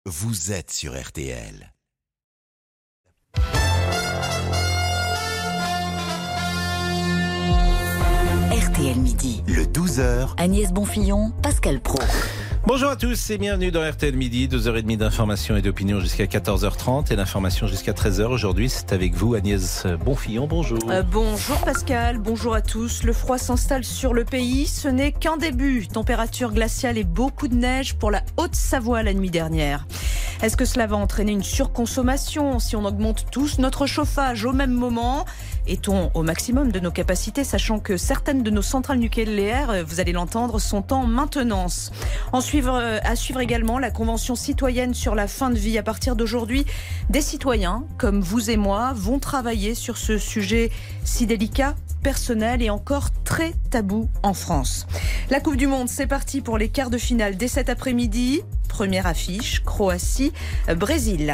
vous êtes sur RTL. RTL Midi. Le 12h. Agnès Bonfillon, Pascal Praud. Bonjour à tous et bienvenue dans RTL Midi, 2h30 d'information et d'opinion jusqu'à 14h30 et d'information jusqu'à 13h. Aujourd'hui, c'est avec vous Agnès Bonfillon, bonjour. Bonjour Pascal, bonjour à tous. Le froid s'installe sur le pays, ce n'est qu'un début. Température glaciale et beaucoup de neige pour la Haute-Savoie la nuit dernière. Est-ce que cela va entraîner une surconsommation si on augmente tous notre chauffage au même moment ? Est-on au maximum de nos capacités, sachant que certaines de nos centrales nucléaires, vous allez l'entendre, sont en maintenance. À suivre également la Convention citoyenne sur la fin de vie. À partir d'aujourd'hui, des citoyens, comme vous et moi, vont travailler sur ce sujet si délicat, personnel et encore très tabou en France. La Coupe du Monde, c'est parti pour les quarts de finale dès cet après-midi. Première affiche, Croatie, Brésil.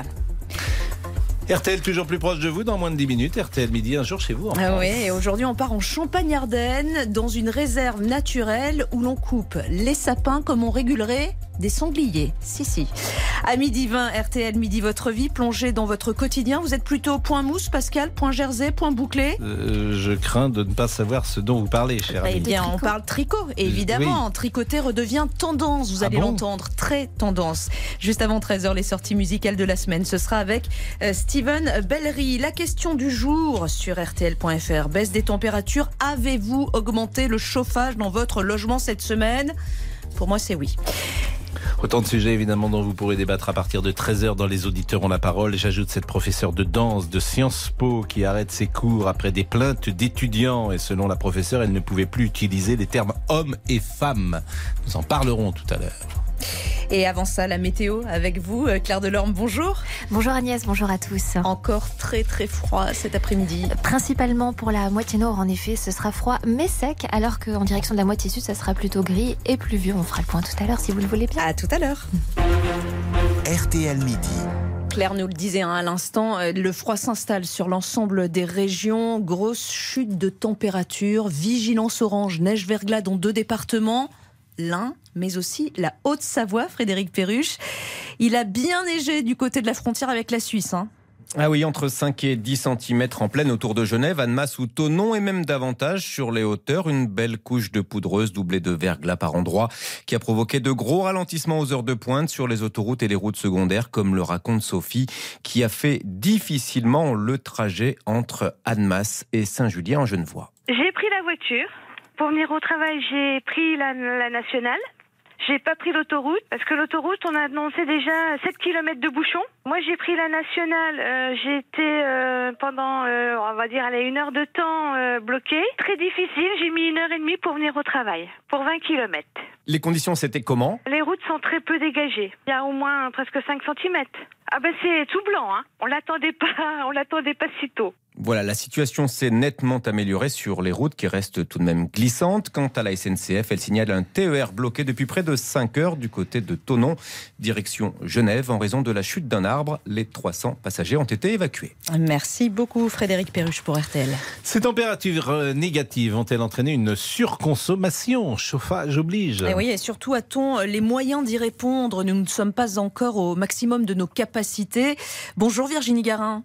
RTL toujours plus proche de vous dans moins de 10 minutes. RTL Midi, un jour chez vous. Oui, et aujourd'hui on part en Champagne-Ardenne dans une réserve naturelle où l'on coupe les sapins comme on régulerait des sangliers. Si. À midi 20, RTL Midi Votre Vie, plongée dans votre quotidien. Vous êtes plutôt point mousse, Pascal, point jersey, point bouclé Je crains de ne pas savoir ce dont vous parlez, cher ami. Eh bien, on parle tricot. Et évidemment, tricoter redevient tendance. Vous allez l'entendre, très tendance. Juste avant 13h, les sorties musicales de la semaine. Ce sera avec Steven Bellery. La question du jour sur RTL.fr. Baisse des températures. Avez-vous augmenté le chauffage dans votre logement cette semaine ? Pour moi, c'est oui. Autant de sujets évidemment dont vous pourrez débattre à partir de 13h dans Les Auditeurs ont la parole. Et j'ajoute cette professeure de danse de Sciences Po qui arrête ses cours après des plaintes d'étudiants. Et selon la professeure, elle ne pouvait plus utiliser les termes homme et femme. Nous en parlerons tout à l'heure. Et avant ça, la météo avec vous, Claire Delorme, bonjour. Bonjour Agnès, bonjour à tous. Encore très très froid cet après-midi. Principalement pour la moitié nord, en effet, ce sera froid mais sec, alors qu'en direction de la moitié sud, ça sera plutôt gris et pluvieux. On fera le point tout à l'heure si vous le voulez bien. À tout à l'heure. RTL Midi. Claire nous le disait à l'instant, le froid s'installe sur l'ensemble des régions. Grosse chute de température, vigilance orange, neige-verglas dans 2 départements. L'Ain, mais aussi la Haute-Savoie, Frédéric Perruche. Il a bien neigé du côté de la frontière avec la Suisse. Ah oui, entre 5 et 10 cm en pleine autour de Genève, Annemasse ou Thonon et même davantage sur les hauteurs. Une belle couche de poudreuse doublée de verglas par endroits qui a provoqué de gros ralentissements aux heures de pointe sur les autoroutes et les routes secondaires, comme le raconte Sophie, qui a fait difficilement le trajet entre Annemasse et Saint-Julien en Genevois. J'ai pris la voiture. Pour venir au travail, j'ai pris la nationale. J'ai pas pris l'autoroute, parce que l'autoroute, on a annoncé déjà 7 km de bouchons. Moi, j'ai pris la nationale. J'ai été pendant, on va dire, 1 heure de temps bloquée. Très difficile. J'ai mis 1h30 pour venir au travail, pour 20 km. Les conditions, c'était comment ? Les routes sont très peu dégagées. Il y a au moins presque 5 cm. Ah ben c'est tout blanc, hein. On l'attendait pas si tôt. Voilà, la situation s'est nettement améliorée sur les routes qui restent tout de même glissantes. Quant à la SNCF, elle signale un TER bloqué depuis près de 5 heures du côté de Thonon, direction Genève, en raison de la chute d'un arbre. Les 300 passagers ont été évacués. Merci beaucoup Frédéric Perruche pour RTL. Ces températures négatives ont-elles entraîné une surconsommation ? Chauffage oblige. Et oui, et surtout a-t-on les moyens d'y répondre ? Nous ne sommes pas encore au maximum de nos capacités. Bonjour Virginie Garin.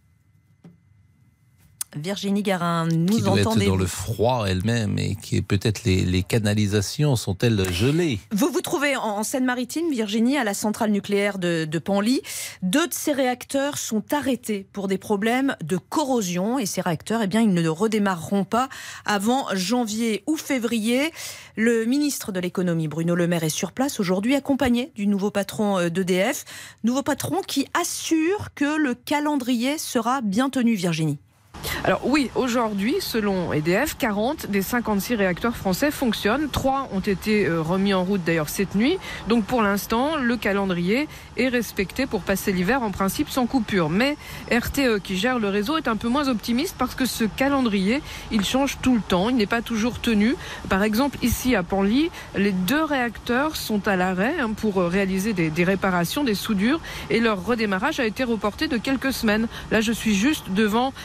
Virginie Garin, nous entendez-vous ? Qui doit être dans le froid elle-même et qui peut-être les canalisations sont-elles gelées ? Vous vous trouvez en Seine-Maritime, Virginie, à la centrale nucléaire de Penly. 2 de ces réacteurs sont arrêtés pour des problèmes de corrosion et ces réacteurs, eh bien, ils ne redémarreront pas avant janvier ou février. Le ministre de l'économie, Bruno Le Maire, est sur place aujourd'hui, accompagné du nouveau patron d'EDF. Nouveau patron qui assure que le calendrier sera bien tenu, Virginie. Alors oui, aujourd'hui, selon EDF, 40 des 56 réacteurs français fonctionnent. 3 ont été remis en route d'ailleurs cette nuit. Donc pour l'instant, le calendrier est respecté pour passer l'hiver en principe sans coupure. Mais RTE, qui gère le réseau, est un peu moins optimiste parce que ce calendrier, il change tout le temps. Il n'est pas toujours tenu. Par exemple, ici à Penly, les 2 réacteurs sont à l'arrêt pour réaliser des réparations, des soudures. Et leur redémarrage a été reporté de quelques semaines. Là, je suis juste devant les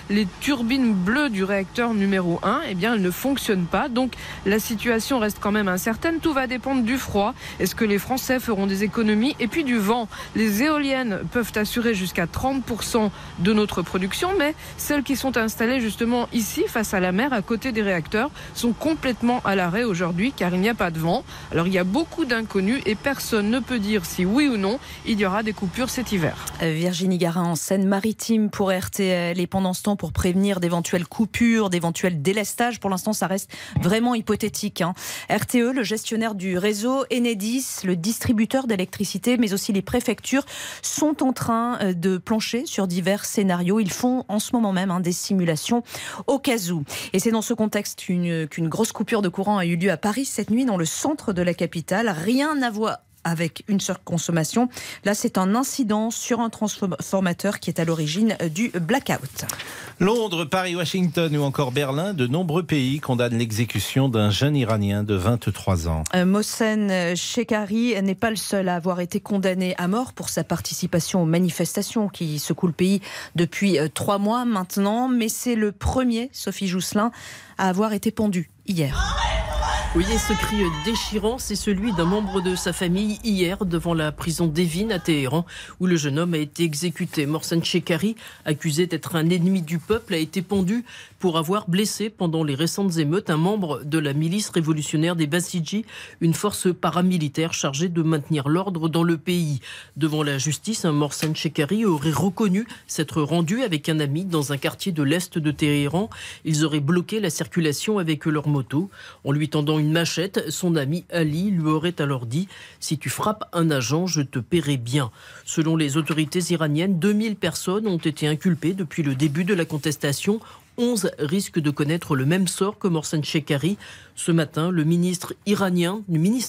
turbine bleue du réacteur numéro 1, eh bien, elle ne fonctionne pas. Donc, la situation reste quand même incertaine. Tout va dépendre du froid. Est-ce que les Français feront des économies? Et puis du vent. Les éoliennes peuvent assurer jusqu'à 30% de notre production, mais celles qui sont installées justement ici, face à la mer, à côté des réacteurs, sont complètement à l'arrêt aujourd'hui, car il n'y a pas de vent. Alors, il y a beaucoup d'inconnus et personne ne peut dire si oui ou non il y aura des coupures cet hiver. Virginie Garin en Seine-Maritime pour RTL. Et pendant ce temps, pour prévenir d'éventuelles coupures, d'éventuels délestages, pour l'instant, ça reste vraiment hypothétique. RTE, le gestionnaire du réseau, Enedis, le distributeur d'électricité, mais aussi les préfectures, sont en train de plancher sur divers scénarios. Ils font en ce moment même des simulations au cas où. Et c'est dans ce contexte qu'une grosse coupure de courant a eu lieu à Paris cette nuit, dans le centre de la capitale. Rien à voir avec une surconsommation. Là, c'est un incident sur un transformateur qui est à l'origine du blackout. Londres, Paris, Washington ou encore Berlin, de nombreux pays condamnent l'exécution d'un jeune Iranien de 23 ans. Mohsen Shekhari n'est pas le seul à avoir été condamné à mort pour sa participation aux manifestations qui secouent le pays depuis 3 mois maintenant, mais c'est le premier, Sophie Jousselin, à avoir été pendu hier. Oui, et ce cri déchirant, c'est celui d'un membre de sa famille hier devant la prison d'Evin à Téhéran, où le jeune homme a été exécuté. Mohsen Shekhari, accusé d'être un ennemi du peuple, a été pendu pour avoir blessé pendant les récentes émeutes un membre de la milice révolutionnaire des Basiji, une force paramilitaire chargée de maintenir l'ordre dans le pays. Devant la justice, Mohsen Shekhari aurait reconnu s'être rendu avec un ami dans un quartier de l'est de Téhéran. Ils auraient bloqué la circulation avec leur moto. En lui tendant une machette, son ami Ali lui aurait alors dit « Si tu frappes un agent, je te paierai bien ». Selon les autorités iraniennes, 2000 personnes ont été inculpées depuis le début de la contestation. 11 risquent de connaître le même sort que Mohsen Shekhari. Ce matin, le ministère iranien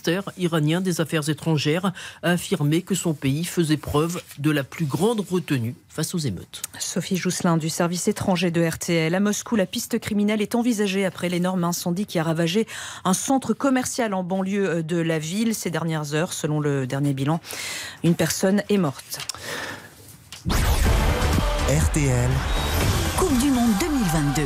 des Affaires étrangères a affirmé que son pays faisait preuve de la plus grande retenue face aux émeutes. Sophie Jousselin du service étranger de RTL. À Moscou, la piste criminelle est envisagée après l'énorme incendie qui a ravagé un centre commercial en banlieue de la ville ces dernières heures. Selon le dernier bilan, une personne est morte. RTL. Coupe du Monde 2022.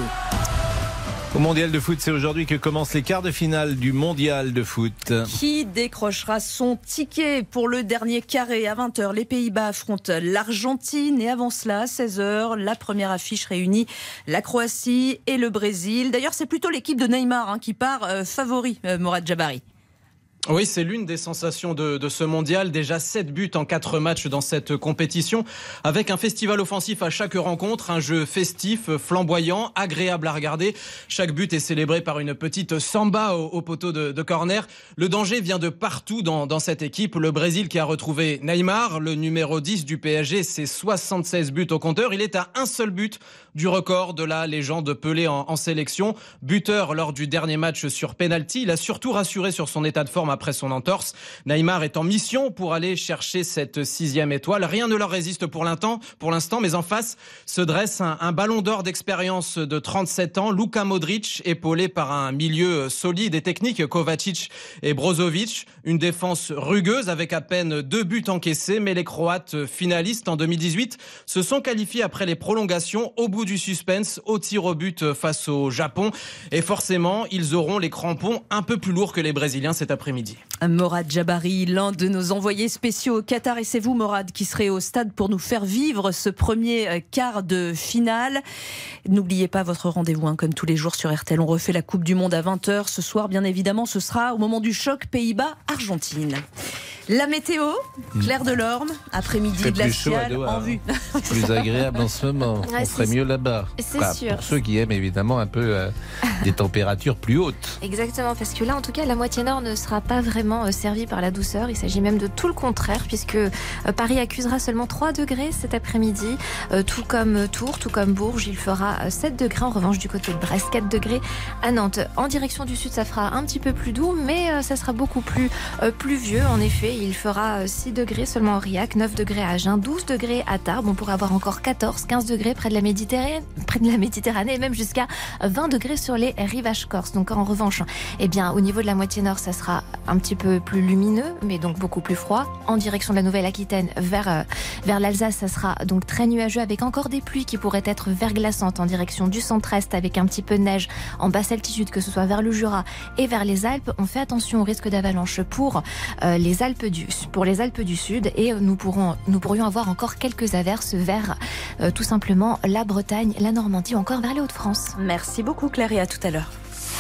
Au Mondial de foot, c'est aujourd'hui que commencent les quarts de finale du Mondial de foot. Qui décrochera son ticket pour le dernier carré à 20h? Les Pays-Bas affrontent l'Argentine et avant cela, à 16h, la première affiche réunit la Croatie et le Brésil. D'ailleurs, c'est plutôt l'équipe de Neymar qui part favori, Morad Jabari. Oui, c'est l'une des sensations de ce mondial. Déjà 7 buts en 4 matchs dans cette compétition, avec un festival offensif à chaque rencontre, un jeu festif, flamboyant, agréable à regarder. Chaque but est célébré par une petite samba au poteau de corner. Le danger vient de partout dans cette équipe. Le Brésil qui a retrouvé Neymar, le numéro 10 du PSG, c'est 76 buts au compteur. Il est à un seul but du record de la légende Pelé en sélection. Buteur lors du dernier match sur penalty. Il a surtout rassuré sur son état de forme après son entorse. Neymar est en mission pour aller chercher cette 6e étoile. Rien ne leur résiste pour l'instant, mais en face se dresse un ballon d'or d'expérience de 37 ans, Luka Modric, épaulé par un milieu solide et technique, Kovacic et Brozovic. Une défense rugueuse avec à peine 2 buts encaissés, mais les Croates finalistes en 2018 se sont qualifiés après les prolongations au bout du suspense, au tir au but face au Japon. Et forcément, ils auront les crampons un peu plus lourds que les Brésiliens cet après-midi. Morad Jabari, l'un de nos envoyés spéciaux au Qatar. Et c'est vous, Morad, qui serez au stade pour nous faire vivre ce premier quart de finale. N'oubliez pas votre rendez-vous, comme tous les jours sur RTL. On refait la Coupe du Monde à 20h. Ce soir, bien évidemment, ce sera au moment du choc Pays-Bas-Argentine. La météo, Claire Delorme, après-midi glacial en vue. Plus agréable en ce moment. On ferait mieux là-bas. C'est sûr. Pour ceux qui aiment évidemment un peu des températures plus hautes. Exactement, parce que là, en tout cas, la moitié nord ne sera pas vraiment servie par la douceur. Il s'agit même de tout le contraire, puisque Paris accusera seulement 3 degrés cet après-midi, tout comme Tours, tout comme Bourges. Il fera 7 degrés. En revanche, du côté de Brest, 4 degrés à Nantes. En direction du sud, ça fera un petit peu plus doux, mais ça sera beaucoup plus pluvieux. En effet, il fera 6 degrés seulement à Aurillac, 9 degrés à Agen, 12 degrés à Tarbes. On pourrait avoir encore 14, 15 degrés près de la Méditerranée et même jusqu'à 20 degrés sur les rivages corses. Donc en revanche, au niveau de la moitié nord, ça sera un petit petit peu plus lumineux, mais donc beaucoup plus froid. En direction de la Nouvelle-Aquitaine vers l'Alsace, ça sera donc très nuageux avec encore des pluies qui pourraient être verglaçantes en direction du centre-est avec un petit peu de neige en basse altitude, que ce soit vers le Jura et vers les Alpes. On fait attention au risque d'avalanche pour les Alpes du Sud et nous pourrions avoir encore quelques averses vers tout simplement la Bretagne, la Normandie ou encore vers les Hauts-de-France. Merci beaucoup Claire et à tout à l'heure.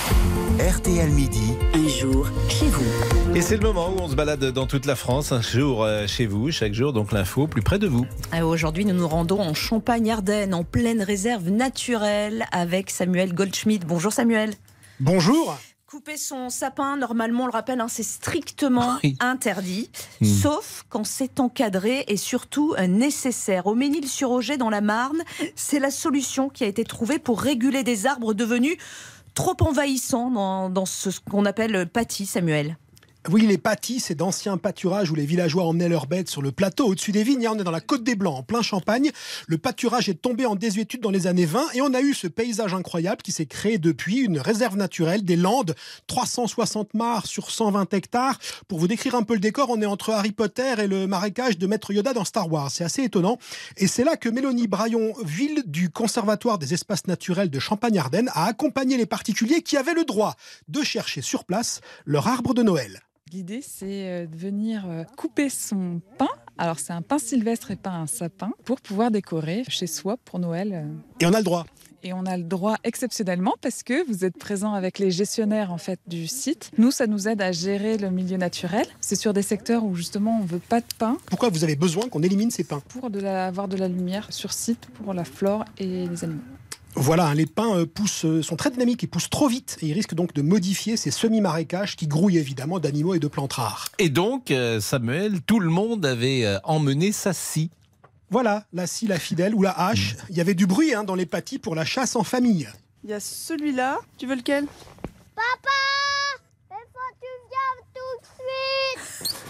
RTL Midi. Un jour chez vous. Et c'est le moment où on se balade dans toute la France, un jour chez vous, chaque jour donc l'info plus près de vous. Aujourd'hui, nous nous rendons en Champagne-Ardenne, en pleine réserve naturelle, avec Samuel Goldschmidt. Bonjour Samuel. Bonjour. Couper son sapin, normalement, on le rappelle, c'est strictement interdit, sauf quand c'est encadré et surtout nécessaire. Au Ménil-sur-Auger, dans la Marne, c'est la solution qui a été trouvée pour réguler des arbres devenus trop envahissants dans ce qu'on appelle pâtis, Samuel. Oui, les pâtis, c'est d'anciens pâturages où les villageois emmenaient leurs bêtes sur le plateau au-dessus des vignes. On est dans la Côte des Blancs, en plein Champagne. Le pâturage est tombé en désuétude dans les années 20 et on a eu ce paysage incroyable qui s'est créé depuis, une réserve naturelle des Landes, 360 mares sur 120 hectares. Pour vous décrire un peu le décor, on est entre Harry Potter et le marécage de Maître Yoda dans Star Wars. C'est assez étonnant. Et c'est là que Mélanie Braillon-Ville du Conservatoire des espaces naturels de Champagne-Ardenne a accompagné les particuliers qui avaient le droit de chercher sur place leur arbre de Noël. L'idée, c'est de venir couper son pin. Alors, c'est un pin sylvestre et pas un sapin, pour pouvoir décorer chez soi pour Noël. Et on a le droit. Et on a le droit exceptionnellement parce que vous êtes présent avec les gestionnaires en fait, du site. Nous, ça nous aide à gérer le milieu naturel. C'est sur des secteurs où justement on ne veut pas de pin. Pourquoi vous avez besoin qu'on élimine ces pins ? Pour avoir de la lumière sur site pour la flore et les animaux. Voilà, les pins sont très dynamiques, ils poussent trop vite et ils risquent donc de modifier ces semi-marécages qui grouillent évidemment d'animaux et de plantes rares. Et donc, Samuel, tout le monde avait emmené sa scie. Voilà, la scie, la fidèle ou la hache. Il y avait du bruit dans les pâtis pour la chasse en famille. Il y a celui-là, tu veux lequel ? Papa, il faut que tu viennes tout de suite.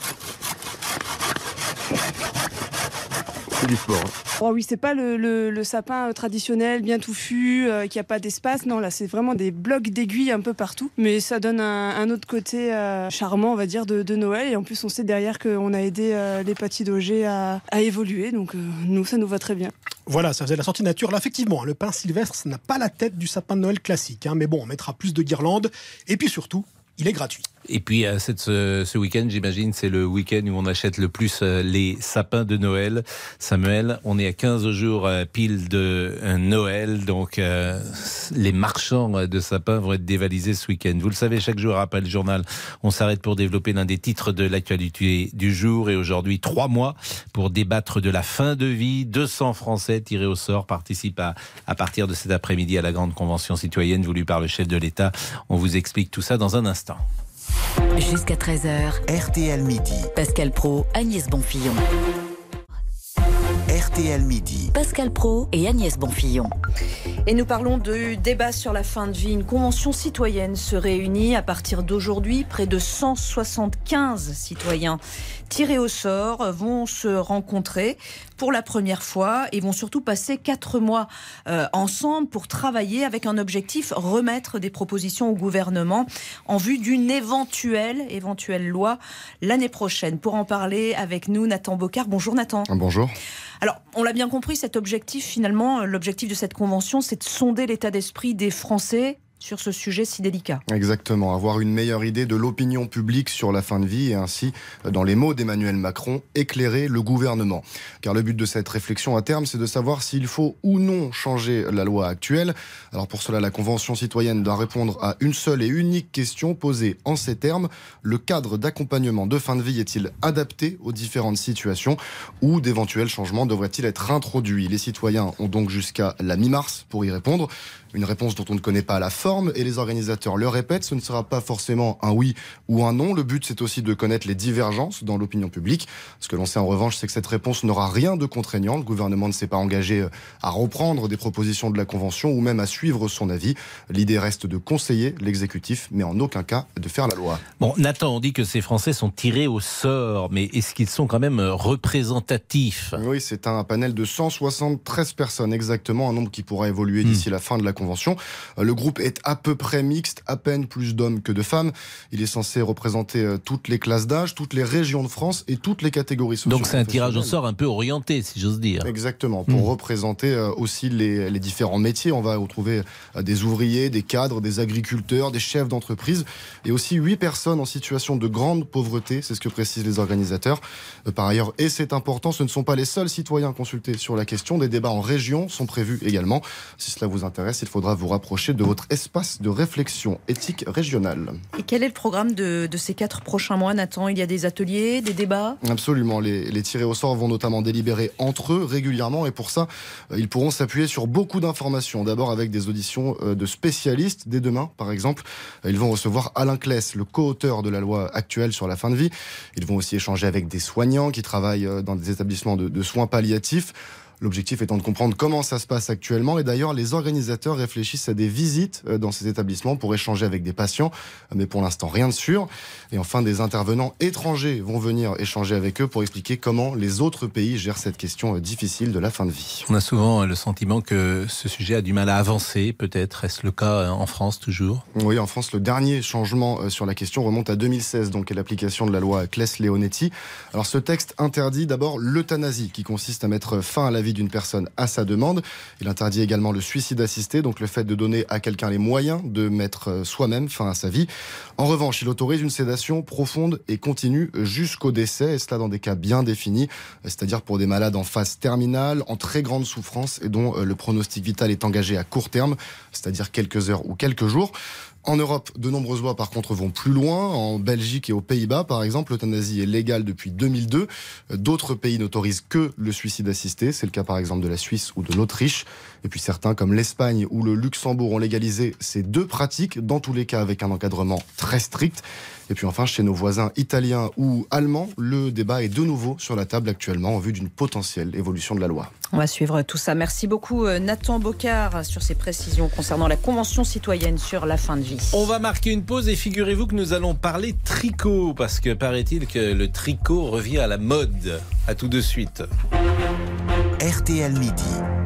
C'est du sport. Oh oui, c'est pas le sapin traditionnel, bien touffu, qui a pas d'espace. Non, là, c'est vraiment des blocs d'aiguilles un peu partout. Mais ça donne un autre côté charmant, on va dire, de Noël. Et en plus, on sait derrière qu'on a aidé les pâtis d'Auger à évoluer. Donc, nous, ça nous va très bien. Voilà, ça faisait la sortie nature. Là, effectivement, le pin sylvestre, ça n'a pas la tête du sapin de Noël classique. Mais bon, on mettra plus de guirlandes. Et puis surtout, il est gratuit. Et puis ce week-end, j'imagine, c'est le week-end où on achète le plus les sapins de Noël. Samuel, on est à 15 jours pile de Noël, donc les marchands de sapins vont être dévalisés ce week-end. Vous le savez, chaque jour après le journal, on s'arrête pour développer l'un des titres de l'actualité du jour. Et aujourd'hui, 3 mois pour débattre de la fin de vie. 200 Français tirés au sort participent à partir de cet après-midi à la grande convention citoyenne voulue par le chef de l'État. On vous explique tout ça dans un instant. Jusqu'à 13h, RTL Midi. Pascal Praud, Agnès Bonfillon. RTL Midi. Pascal Praud et Agnès Bonfillon. Et nous parlons du débat sur la fin de vie. Une convention citoyenne se réunit à partir d'aujourd'hui. Près de 175 citoyens tirés au sort vont se rencontrer pour la première fois et vont surtout passer 4 mois ensemble pour travailler avec un objectif, remettre des propositions au gouvernement en vue d'une éventuelle loi l'année prochaine. Pour en parler avec nous, Nathan Bocard. Bonjour Nathan. Bonjour. Alors, on l'a bien compris, cet objectif, finalement, l'objectif de cette convention, c'est de sonder l'état d'esprit des Français sur ce sujet si délicat. Exactement, avoir une meilleure idée de l'opinion publique sur la fin de vie et ainsi, dans les mots d'Emmanuel Macron, éclairer le gouvernement. Car le but de cette réflexion à terme, c'est de savoir s'il faut ou non changer la loi actuelle. Alors pour cela, la Convention citoyenne doit répondre à une seule et unique question posée en ces termes. Le cadre d'accompagnement de fin de vie est-il adapté aux différentes situations ou d'éventuels changements devraient-ils être introduits ? Les citoyens ont donc jusqu'à la mi-mars pour y répondre. Une réponse dont on ne connaît pas la forme et les organisateurs le répètent, ce ne sera pas forcément un oui ou un non. Le but, c'est aussi de connaître les divergences dans l'opinion publique. Ce que l'on sait en revanche, c'est que cette réponse n'aura rien de contraignant. Le gouvernement ne s'est pas engagé à reprendre des propositions de la Convention ou même à suivre son avis. L'idée reste de conseiller l'exécutif, mais en aucun cas de faire la loi. Bon, Nathan, on dit que ces Français sont tirés au sort, mais est-ce qu'ils sont quand même représentatifs ? Oui, c'est un panel de 173 personnes exactement, un nombre qui pourra évoluer d'ici la fin de la Convention. Le groupe est à peu près mixte, à peine plus d'hommes que de femmes. Il est censé représenter toutes les classes d'âge, toutes les régions de France et toutes les catégories sociales. Donc c'est un tirage au sort un peu orienté, si j'ose dire. Exactement, pour représenter aussi les différents métiers. On va retrouver des ouvriers, des cadres, des agriculteurs, des chefs d'entreprise et aussi 8 personnes en situation de grande pauvreté, c'est ce que précisent les organisateurs. Par ailleurs, et c'est important, ce ne sont pas les seuls citoyens consultés sur la question. Des débats en région sont prévus également. Si cela vous intéresse, il faudra vous rapprocher de votre espace de réflexion éthique régionale. Et quel est le programme de ces 4 prochains mois, Nathan? Il y a des ateliers, des débats? Absolument, les tirés au sort vont notamment délibérer entre eux régulièrement et pour ça, ils pourront s'appuyer sur beaucoup d'informations. D'abord avec des auditions de spécialistes. Dès demain, par exemple, ils vont recevoir Alain Claes, le co-auteur de la loi actuelle sur la fin de vie. Ils vont aussi échanger avec des soignants qui travaillent dans des établissements de soins palliatifs. L'objectif étant de comprendre comment ça se passe actuellement. Et d'ailleurs, les organisateurs réfléchissent à des visites dans ces établissements pour échanger avec des patients. Mais pour l'instant, rien de sûr. Et enfin, des intervenants étrangers vont venir échanger avec eux pour expliquer comment les autres pays gèrent cette question difficile de la fin de vie. On a souvent le sentiment que ce sujet a du mal à avancer, peut-être. Est-ce le cas en France toujours? Oui, en France, le dernier changement sur la question remonte à 2016, donc à l'application de la loi Claes-Leonetti. Alors ce texte interdit d'abord l'euthanasie, qui consiste à mettre fin à la vie d'une personne à sa demande. Il interdit également le suicide assisté, donc le fait de donner à quelqu'un les moyens de mettre soi-même fin à sa vie. En revanche, il autorise une sédation profonde et continue jusqu'au décès, et cela dans des cas bien définis, c'est-à-dire pour des malades en phase terminale, en très grande souffrance et dont le pronostic vital est engagé à court terme, c'est-à-dire quelques heures ou quelques jours. En Europe, de nombreuses lois, par contre, vont plus loin. En Belgique et aux Pays-Bas, par exemple, l'euthanasie est légale depuis 2002. D'autres pays n'autorisent que le suicide assisté. C'est le cas, par exemple, de la Suisse ou de l'Autriche. Et puis certains, comme l'Espagne ou le Luxembourg, ont légalisé ces 2 pratiques, dans tous les cas avec un encadrement très strict. Et puis enfin, chez nos voisins italiens ou allemands, le débat est de nouveau sur la table actuellement en vue d'une potentielle évolution de la loi. On va suivre tout ça. Merci beaucoup Nathan Bocard sur ces précisions concernant la Convention citoyenne sur la fin de vie. On va marquer une pause et figurez-vous que nous allons parler tricot, parce que paraît-il que le tricot revient à la mode. À tout de suite. RTL Midi.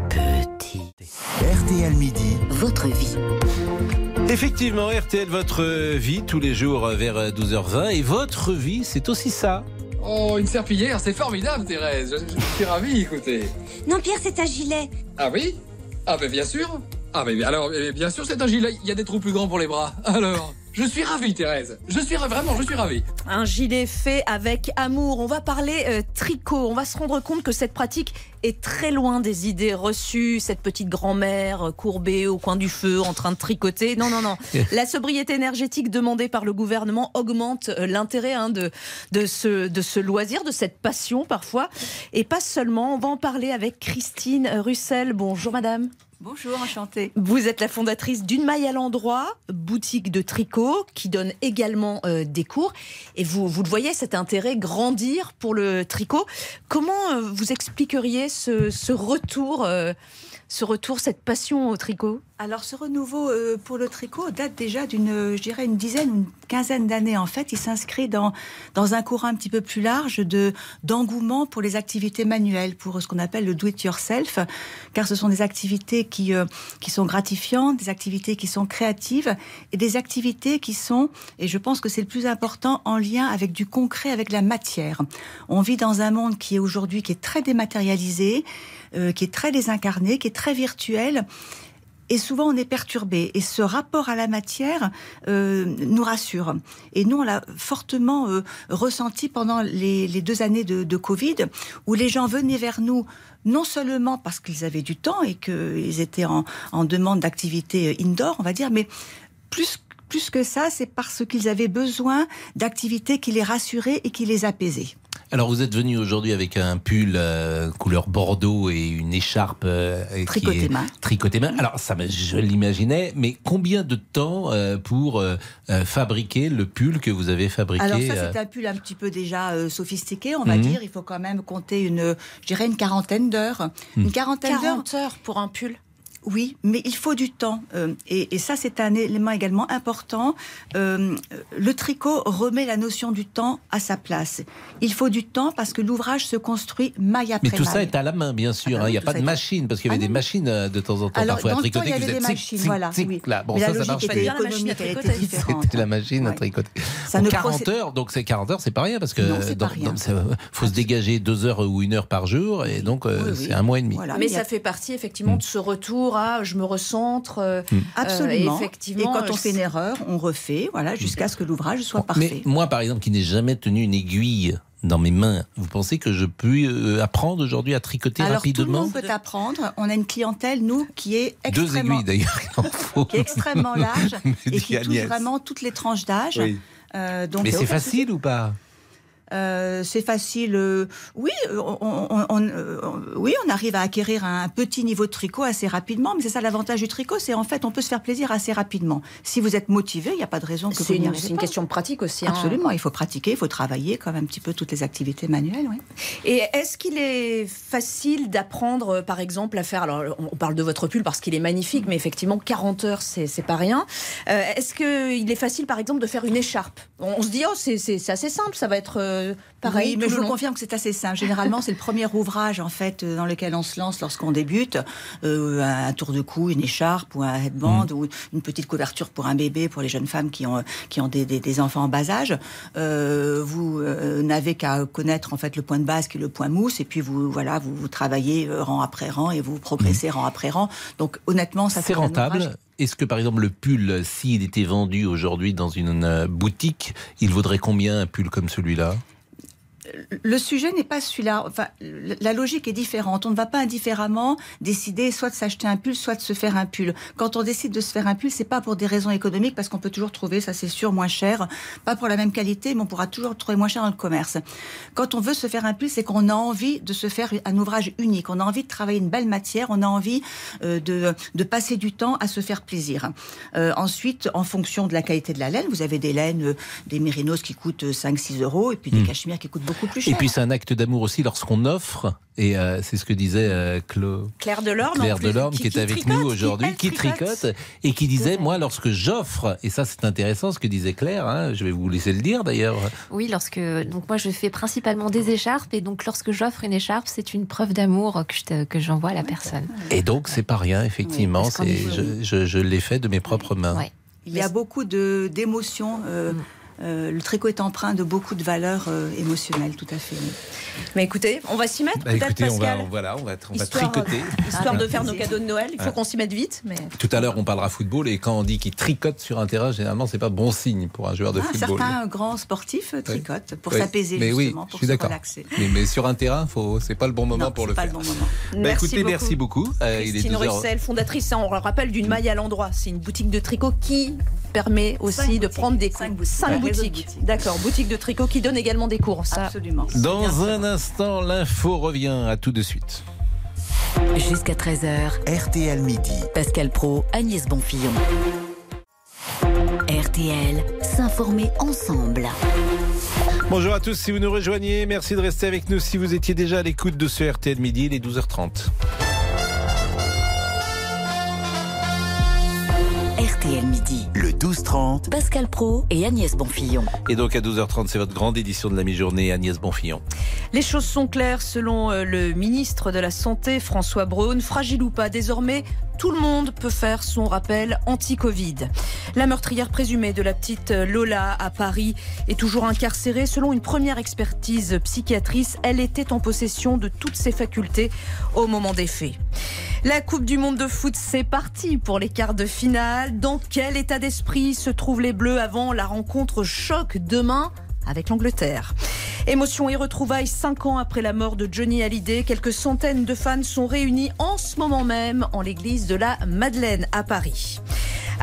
RTL Midi. Votre vie. Effectivement, RTL, votre vie, tous les jours vers 12h20. Et votre vie, c'est aussi ça. Oh, une serpillière, c'est formidable, Thérèse. Je suis ravi, écoutez. Non, Pierre, c'est un gilet. Ah oui? Ah ben bien sûr. Ah ben alors, bien sûr, c'est un gilet. Il y a des trous plus grands pour les bras. Alors, je suis ravi, Thérèse. Je suis ravi. Un gilet fait avec amour. On va parler tricot. On va se rendre compte que cette pratique est très loin des idées reçues. Cette petite grand-mère courbée au coin du feu en train de tricoter. Non. La sobriété énergétique demandée par le gouvernement augmente l'intérêt de ce loisir, de cette passion parfois. Et pas seulement. On va en parler avec Christine Russel. Bonjour madame. Bonjour, enchantée. Vous êtes la fondatrice d'Une Maille à l'endroit, boutique de tricot qui donne également des cours. Et vous le voyez, cet intérêt grandir pour le tricot. Comment vous expliqueriez ce retour, cette passion au tricot? Alors ce renouveau pour le tricot date déjà d'une dizaine, une quinzaine d'années en fait. Il s'inscrit dans un courant un petit peu plus large d'engouement pour les activités manuelles, pour ce qu'on appelle le do-it-yourself, car ce sont des activités qui sont gratifiantes, des activités qui sont créatives et des activités qui sont, et je pense que c'est le plus important, en lien avec du concret, avec la matière. On vit dans un monde qui est très dématérialisé, qui est très désincarné, qui est très virtuel. Et souvent, on est perturbé. Et ce rapport à la matière nous rassure. Et nous, on l'a fortement ressenti pendant les 2 années de Covid, où les gens venaient vers nous, non seulement parce qu'ils avaient du temps et qu'ils étaient en demande d'activités indoor, on va dire, mais plus que ça, c'est parce qu'ils avaient besoin d'activités qui les rassuraient et qui les apaisaient. Alors vous êtes venu aujourd'hui avec un pull couleur bordeaux et une écharpe tricotée main. Alors ça, je l'imaginais, mais combien de temps pour fabriquer le pull que vous avez fabriqué? Alors ça, c'est un pull un petit peu déjà sophistiqué, on va dire. Il faut quand même compter une quarantaine d'heures. Une quarantaine d'heures 40 heures pour un pull? Oui, mais il faut du temps. Et ça, c'est un élément également important. Le tricot remet la notion du temps à sa place. Il faut du temps parce que l'ouvrage se construit maille après maille. Mais tout ça est à la main, bien sûr. Il n'y a pas de machine, parce qu'il y avait des machines de temps en temps. Alors, parfois à tricoter. Il y avait des machines, voilà. Oui. Là. Bon, mais ça la logique marche. était économique, elle était différente. C'était la machine à tricoter. Ça 40 heures, donc c'est 40 heures, c'est pas rien, parce que faut se dégager 2 heures ou 1 heure par jour, et donc c'est 1 mois et demi. Voilà. Mais ça fait partie effectivement de ce retour à je me recentre. Absolument. Effectivement, et quand on fait une erreur, on refait, jusqu'à ce que l'ouvrage soit parfait. Mais moi, par exemple, qui n'ai jamais tenu une aiguille dans mes mains, vous pensez que je peux apprendre aujourd'hui à tricoter rapidement? Tout le monde peut apprendre. On a une clientèle, nous, qui est extrêmement... 2 aiguilles d'ailleurs, il en faut. Qui est extrêmement large et qui touche vraiment toutes les tranches d'âge. Oui. Mais c'est facile ou pas? C'est facile. Oui, on arrive à acquérir un petit niveau de tricot assez rapidement, mais c'est ça l'avantage du tricot, c'est en fait on peut se faire plaisir assez rapidement. Si vous êtes motivé, il n'y a pas de raison que vous n'y arriviez pas. C'est une question de pratique aussi. Absolument, il faut pratiquer, il faut travailler comme un petit peu toutes les activités manuelles. Oui. Et est-ce qu'il est facile d'apprendre, par exemple, à faire... Alors, on parle de votre pull parce qu'il est magnifique, mais effectivement, 40 heures, c'est pas rien. Est-ce qu'il est facile, par exemple, de faire une écharpe? On se dit, c'est assez simple, ça va être... pareil, oui, mais je vous confirme que c'est assez simple. Généralement, c'est le premier ouvrage en fait dans lequel on se lance lorsqu'on débute. Un tour de cou, une écharpe ou un headband ou une petite couverture pour un bébé, pour les jeunes femmes qui ont des enfants en bas âge. Vous n'avez qu'à connaître en fait le point de base qui est le point mousse et puis vous travaillez rang après rang et vous progressez rang après rang. Donc honnêtement, ça c'est rentable. Est-ce que, par exemple, le pull, s'il était vendu aujourd'hui dans une boutique, il vaudrait combien un pull comme celui-là ? Le sujet n'est pas celui-là. Enfin, la logique est différente. On ne va pas indifféremment décider soit de s'acheter un pull, soit de se faire un pull. Quand on décide de se faire un pull, c'est pas pour des raisons économiques, parce qu'on peut toujours trouver, ça c'est sûr, moins cher. Pas pour la même qualité, mais on pourra toujours trouver moins cher dans le commerce. Quand on veut se faire un pull, c'est qu'on a envie de se faire un ouvrage unique. On a envie de travailler une belle matière. On a envie de passer du temps à se faire plaisir. Ensuite, en fonction de la qualité de la laine, vous avez des laines, des mérinos qui coûtent 5-6 euros, et puis des cachemires qui coûtent beaucoup plus cher. Et puis c'est un acte d'amour aussi lorsqu'on offre, et c'est ce que disait Claire Delorme, qui est avec nous aujourd'hui, qui tricote, et qui disait, moi lorsque j'offre, et ça c'est intéressant ce que disait Claire, je vais vous laisser le dire d'ailleurs. Oui, donc moi je fais principalement des écharpes, et donc lorsque j'offre une écharpe, c'est une preuve d'amour que j'envoie à la personne. Et donc c'est pas rien, effectivement, je l'ai fait de mes propres mains. Ouais. Il y a beaucoup d'émotions. Le tricot est empreint de beaucoup de valeurs émotionnelles, tout à fait. Oui. Mais écoutez, on va s'y mettre peut-être, Pascal. On va tricoter. Histoire de faire nos cadeaux de Noël, il faut qu'on s'y mette vite. Mais... Tout à l'heure, on parlera football, et quand on dit qu'il tricote sur un terrain, généralement, c'est pas bon signe pour un joueur de football. Certains grands sportifs tricotent pour s'apaiser, justement, pour se relaxer. Mais sur un terrain, c'est pas le bon moment pour le faire. Non, c'est pas le bon moment. Écoutez, merci beaucoup. Christine Russell, fondatrice, on le rappelle, d'une maille à l'endroit. C'est une boutique de tricot qui permet aussi de prendre des cours. 5 boutiques. D'accord, boutique de tricot qui donne également des cours. Ça. Absolument. Dans un instant, l'info revient. À tout de suite. Jusqu'à 13h. RTL Midi. Pascal Praud, Agnès Bonfillon. RTL, s'informer ensemble. Bonjour à tous, si vous nous rejoignez, merci de rester avec nous. Si vous étiez déjà à l'écoute de ce RTL Midi, il est 12h30. RTL Midi. Le 12-30. Pascal Praud et Agnès Bonfillon. Et donc à 12h30, c'est votre grande édition de la mi-journée, Agnès Bonfillon. Les choses sont claires selon le ministre de la Santé, François Braun. Fragile ou pas, désormais, tout le monde peut faire son rappel anti-Covid. La meurtrière présumée de la petite Lola à Paris est toujours incarcérée. Selon une première expertise psychiatrique, elle était en possession de toutes ses facultés au moment des faits. La Coupe du Monde de foot, c'est parti pour les quarts de finale. Dans quel état d'esprit se trouvent les Bleus avant la rencontre choc demain avec l'Angleterre? Émotion et retrouvailles 5 ans après la mort de Johnny Hallyday. Quelques centaines de fans sont réunis en ce moment même en l'église de la Madeleine à Paris.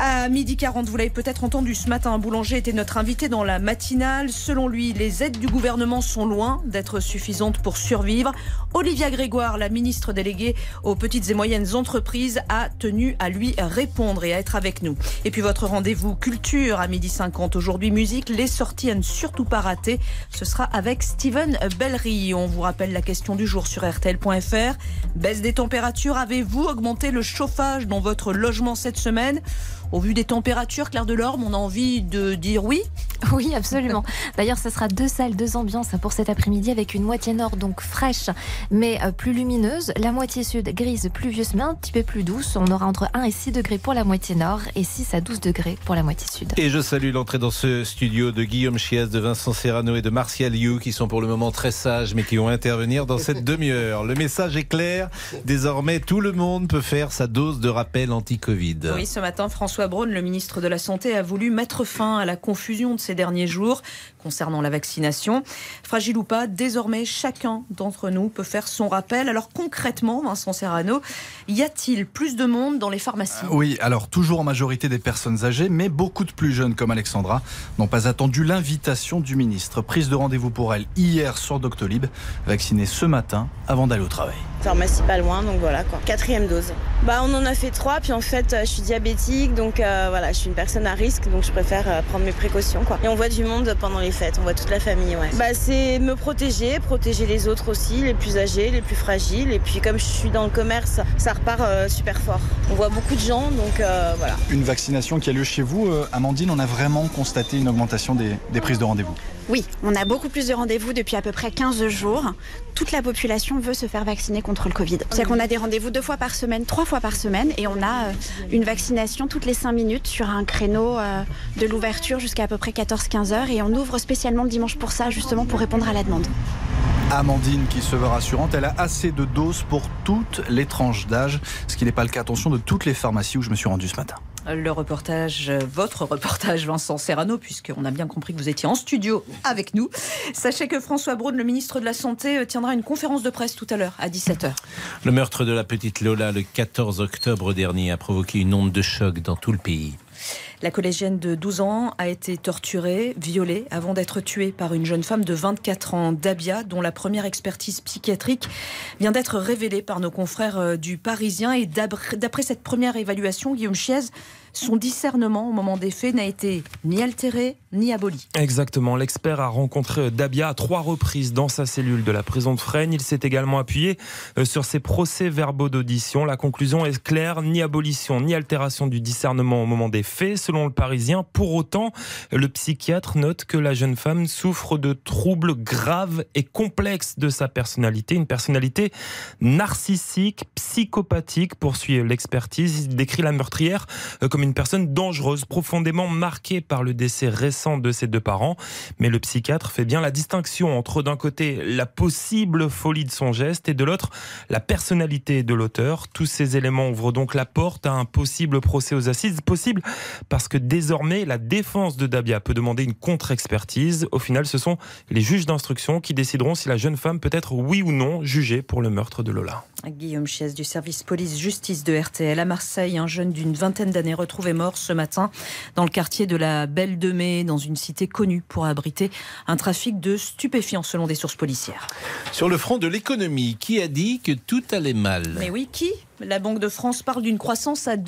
À 12h40, vous l'avez peut-être entendu ce matin, un boulanger était notre invité dans la matinale. Selon lui, les aides du gouvernement sont loin d'être suffisantes pour survivre. Olivia Grégoire, la ministre déléguée aux petites et moyennes entreprises, a tenu à lui répondre et à être avec nous. Et puis votre rendez-vous culture à 12h50. Aujourd'hui, musique, les sorties à ne surtout pas rater. Ce sera avec Steven Bellery. On vous rappelle la question du jour sur RTL.fr. Baisse des températures, avez-vous augmenté le chauffage dans votre logement cette semaine ? Au vu des températures, Claire Delorme, on a envie de dire oui ? Oui, absolument. D'ailleurs, ce sera 2 salles, 2 ambiances pour cet après-midi avec une moitié nord donc fraîche mais plus lumineuse. La moitié sud grise, pluvieuse mais un petit peu plus douce. On aura entre 1 et 6 degrés pour la moitié nord et 6 à 12 degrés pour la moitié sud. Et je salue l'entrée dans ce studio de Guillaume Chiez, de Vincent Serrano et de Martial You qui sont pour le moment très sages mais qui vont intervenir dans cette demi-heure. Le message est clair. Désormais, tout le monde peut faire sa dose de rappel anti-Covid. Oui, ce matin, François Braun, le ministre de la Santé, a voulu mettre fin à la confusion de ces derniers jours concernant la vaccination. Fragile ou pas, désormais, chacun d'entre nous peut faire son rappel. Alors concrètement, Vincent Serrano, y a-t-il plus de monde dans les pharmacies ? Oui, alors toujours en majorité des personnes âgées, mais beaucoup de plus jeunes comme Alexandra n'ont pas attendu l'invitation du ministre. Prise de rendez-vous pour elle hier sur Doctolib, vaccinée ce matin avant d'aller au travail. Pharmacie pas loin, donc voilà quoi. 4e dose. On en a fait 3, puis en fait je suis diabétique, donc voilà, je suis une personne à risque, donc je préfère prendre mes précautions quoi. Et on voit du monde pendant les fêtes, on voit toute la famille, ouais. C'est me protéger les autres aussi, les plus âgés, les plus fragiles, et puis comme je suis dans le commerce, ça repart super fort. On voit beaucoup de gens, donc voilà. Une vaccination qui a lieu chez vous, Amandine, on a vraiment constaté une augmentation des prises de rendez-vous. Oui, on a beaucoup plus de rendez-vous depuis à peu près 15 jours. Toute la population veut se faire vacciner contre le Covid. C'est qu'on a des rendez-vous 2 fois par semaine, 3 fois par semaine, et on a une vaccination toutes les 5 minutes sur un créneau de l'ouverture jusqu'à peu près 14-15 heures, et on ouvre spécialement le dimanche pour ça, justement pour répondre à la demande. Amandine qui se veut rassurante, elle a assez de doses pour toutes les tranches d'âge, ce qui n'est pas le cas, attention, de toutes les pharmacies où je me suis rendu ce matin. Le reportage, votre reportage, Vincent Serrano, puisqu'on a bien compris que vous étiez en studio avec nous. Sachez que François Braun, le ministre de la Santé, tiendra une conférence de presse tout à l'heure, à 17h. Le meurtre de la petite Lola, le 14 octobre dernier, a provoqué une onde de choc dans tout le pays. La collégienne de 12 ans a été torturée, violée, avant d'être tuée par une jeune femme de 24 ans, Dabia, dont la première expertise psychiatrique vient d'être révélée par nos confrères du Parisien. Et d'après cette première évaluation, Guillaume Chiez, son discernement au moment des faits n'a été ni altéré ni aboli. Exactement. L'expert a rencontré Dabia à 3 reprises dans sa cellule de la prison de Fresnes. Il s'est également appuyé sur ses procès-verbaux d'audition. La conclusion est claire, ni abolition ni altération du discernement au moment des faits, selon le Parisien. Pour autant, le psychiatre note que la jeune femme souffre de troubles graves et complexes de sa personnalité. Une personnalité narcissique, psychopathique, poursuit l'expertise. Il décrit la meurtrière comme une personne dangereuse, profondément marquée par le décès récent de ses 2 parents. Mais le psychiatre fait bien la distinction entre, d'un côté, la possible folie de son geste et de l'autre, la personnalité de l'auteur. Tous ces éléments ouvrent donc la porte à un possible procès aux assises. Possible parce que désormais, la défense de Dabia peut demander une contre-expertise. Au final, ce sont les juges d'instruction qui décideront si la jeune femme peut être, oui ou non, jugée pour le meurtre de Lola. Guillaume Chiez du service police-justice de RTL. À Marseille, un jeune d'une vingtaine d'années retrouvé mort ce matin dans le quartier de la Belle de Mai, dans une cité connue pour abriter un trafic de stupéfiants selon des sources policières. Sur le front de l'économie, qui a dit que tout allait mal ? Mais oui, qui ? La Banque de France parle d'une croissance à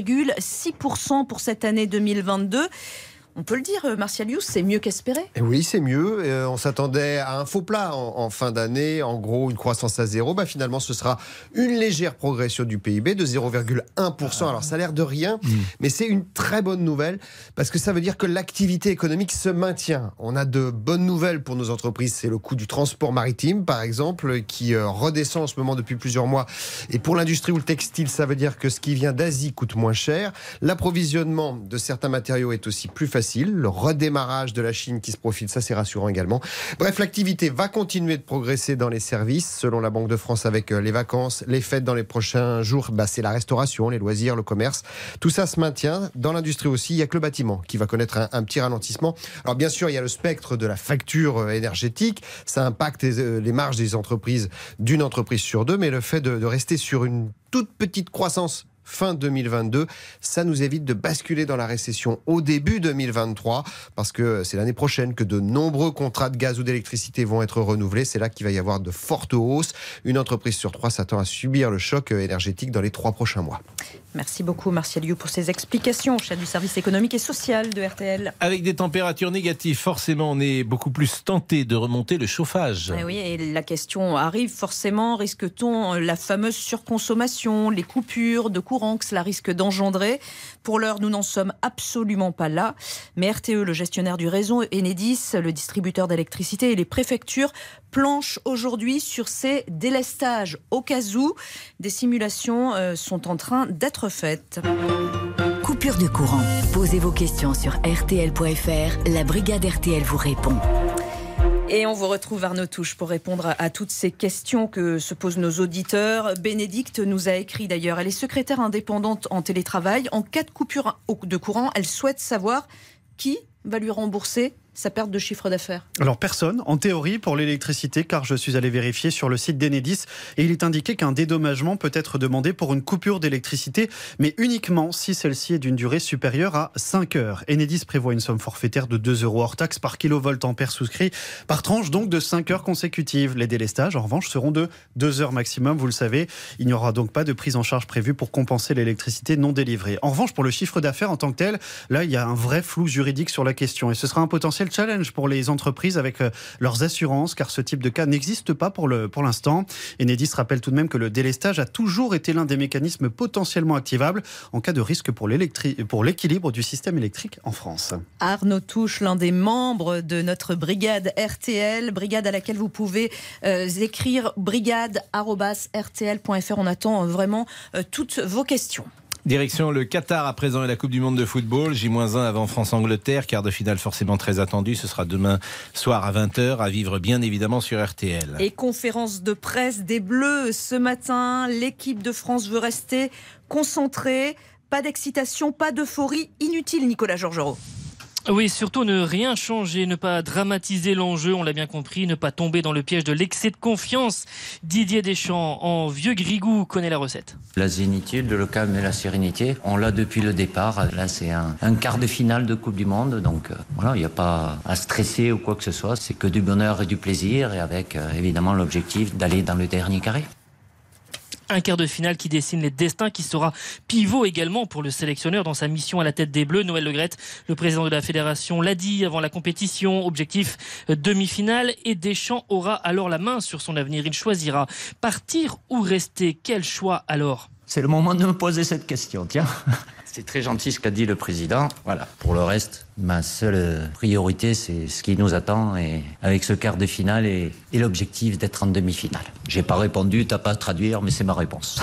2,6% pour cette année 2022. On peut le dire, Martial You, c'est mieux qu'espéré. Oui, c'est mieux. On s'attendait à un faux plat en fin d'année. En gros, une croissance à 0. Finalement, ce sera une légère progression du PIB de 0,1%. Alors, ça a l'air de rien, mais c'est une très bonne nouvelle parce que ça veut dire que l'activité économique se maintient. On a de bonnes nouvelles pour nos entreprises. C'est le coût du transport maritime, par exemple, qui redescend en ce moment depuis plusieurs mois. Et pour l'industrie ou le textile, ça veut dire que ce qui vient d'Asie coûte moins cher. L'approvisionnement de certains matériaux est aussi plus facile. Le redémarrage de la Chine qui se profile, ça c'est rassurant également. Bref, l'activité va continuer de progresser dans les services, selon la Banque de France, avec les vacances, les fêtes dans les prochains jours. C'est la restauration, les loisirs, le commerce. Tout ça se maintient. Dans l'industrie aussi, il n'y a que le bâtiment qui va connaître un petit ralentissement. Alors bien sûr, il y a le spectre de la facture énergétique. Ça impacte les marges des entreprises, d'une entreprise sur 2, mais le fait de rester sur une toute petite croissance fin 2022. Ça nous évite de basculer dans la récession au début 2023 parce que c'est l'année prochaine que de nombreux contrats de gaz ou d'électricité vont être renouvelés. C'est là qu'il va y avoir de fortes hausses. Une entreprise sur 3 s'attend à subir le choc énergétique dans les 3 prochains mois. Merci beaucoup Martial Liu pour ces explications, chef du service économique et social de RTL. Avec des températures négatives, forcément on est beaucoup plus tenté de remonter le chauffage. Oui, et la question arrive forcément, risque-t-on la fameuse surconsommation, les coupures de courant que cela risque d'engendrer? Pour l'heure, nous n'en sommes absolument pas là. Mais RTE, le gestionnaire du réseau, Enedis, le distributeur d'électricité et les préfectures planchent aujourd'hui sur ces délestages. Au cas où, des simulations sont en train d'être faites. Coupure de courant. Posez vos questions sur rtl.fr. La brigade RTL vous répond. Et on vous retrouve Arnaud Touche pour répondre à toutes ces questions que se posent nos auditeurs. Bénédicte nous a écrit d'ailleurs. Elle est secrétaire indépendante en télétravail. En cas de coupure de courant, elle souhaite savoir qui va lui rembourser sa perte de chiffre d'affaires. Alors personne, en théorie, pour l'électricité, car je suis allé vérifier sur le site d'Enedis et il est indiqué qu'un dédommagement peut être demandé pour une coupure d'électricité, mais uniquement si celle-ci est d'une durée supérieure à 5 heures. Enedis prévoit une somme forfaitaire de 2 € hors taxe par kilovoltampère souscrit, par tranche donc de 5 heures consécutives. Les délestages, en revanche, seront de 2 heures maximum, vous le savez. Il n'y aura donc pas de prise en charge prévue pour compenser l'électricité non délivrée. En revanche, pour le chiffre d'affaires en tant que tel, là, il y a un vrai flou juridique sur la question et ce sera un potentiel challenge pour les entreprises avec leurs assurances, car ce type de cas n'existe pas pour l'instant. Enedis rappelle tout de même que le délestage a toujours été l'un des mécanismes potentiellement activables en cas de risque pour l'équilibre du système électrique en France. Arnaud Touche, l'un des membres de notre brigade RTL, brigade à laquelle vous pouvez écrire brigade@rtl.fr. On attend vraiment toutes vos questions. Direction le Qatar à présent et la Coupe du Monde de football. J-1 avant France-Angleterre, quart de finale forcément très attendu. Ce sera demain soir à 20h, à vivre bien évidemment sur RTL. Et conférence de presse des Bleus ce matin. L'équipe de France veut rester concentrée. Pas d'excitation, pas d'euphorie. Inutile, Nicolas Georgerot. Oui, surtout ne rien changer, ne pas dramatiser l'enjeu, on l'a bien compris, ne pas tomber dans le piège de l'excès de confiance. Didier Deschamps, en vieux grigou, connaît la recette. La zénitude, le calme et la sérénité, on l'a depuis le départ. Là, c'est un quart de finale de Coupe du Monde, donc voilà, il n'y a pas à stresser ou quoi que ce soit. C'est que du bonheur et du plaisir, et avec évidemment l'objectif d'aller dans le dernier carré. Un quart de finale qui dessine les destins, qui sera pivot également pour le sélectionneur dans sa mission à la tête des Bleus. Noël Le Graët, le président de la fédération, l'a dit avant la compétition. Objectif demi-finale, et Deschamps aura alors la main sur son avenir. Il choisira partir ou rester. Quel choix alors ? C'est le moment de me poser cette question, tiens. C'est très gentil ce qu'a dit le président. Voilà. Pour le reste, ma seule priorité, c'est ce qui nous attend, et avec ce quart de finale et l'objectif d'être en demi-finale. J'ai pas répondu, t'as pas à traduire, mais c'est ma réponse.